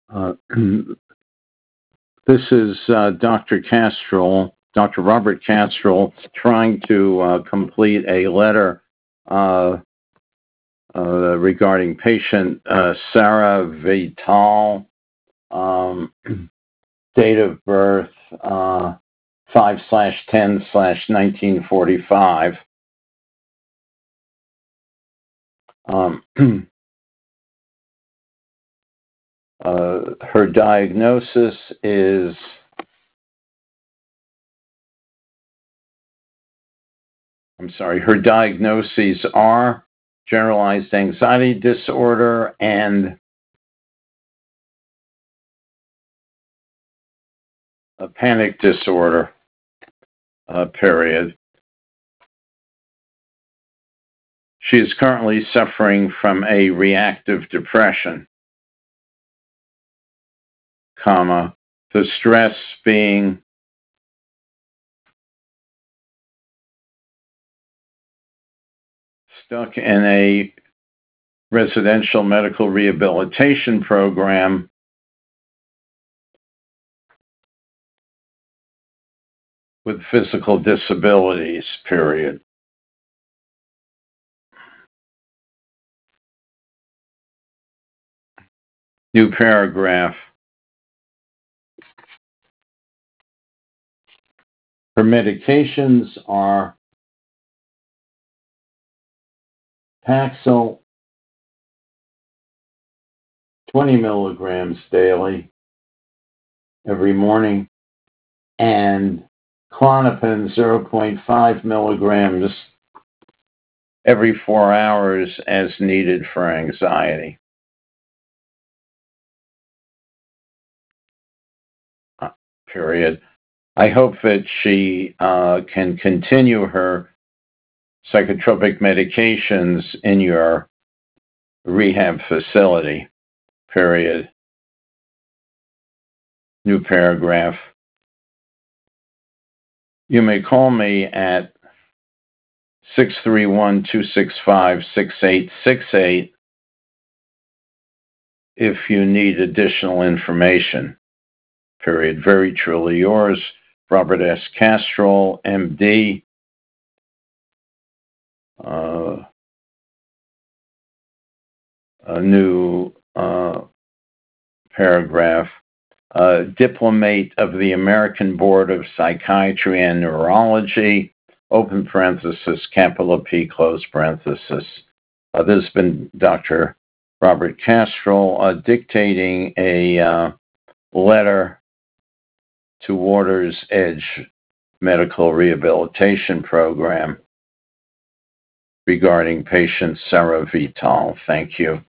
This is Dr. Castrol, Dr. Robert Castrol, trying to complete a letter regarding patient Sarah Vital, date of birth 5/10/1945. Her diagnosis is her diagnoses are generalized anxiety disorder and a panic disorder, period. She is currently suffering from a reactive depression, comma, the stress being stuck in a residential medical rehabilitation program with physical disabilities, period. New paragraph. Her medications are Paxil 20 milligrams daily every morning and Klonopin 0.5 milligrams every 4 hours as needed for anxiety. Period. I hope that she can continue her psychotropic medications in your rehab facility. Period. New paragraph. You may call me at 631-265-6868 if you need additional information. Period. Very truly yours, Robert S. Castrol, MD. A new paragraph. Diplomate of the American Board of Psychiatry and Neurology, open parenthesis, capital P, close parenthesis. This has been Dr. Robert Castrol dictating a letter to Waters Edge Medical Rehabilitation Program regarding patient Sarah Vital. Thank you.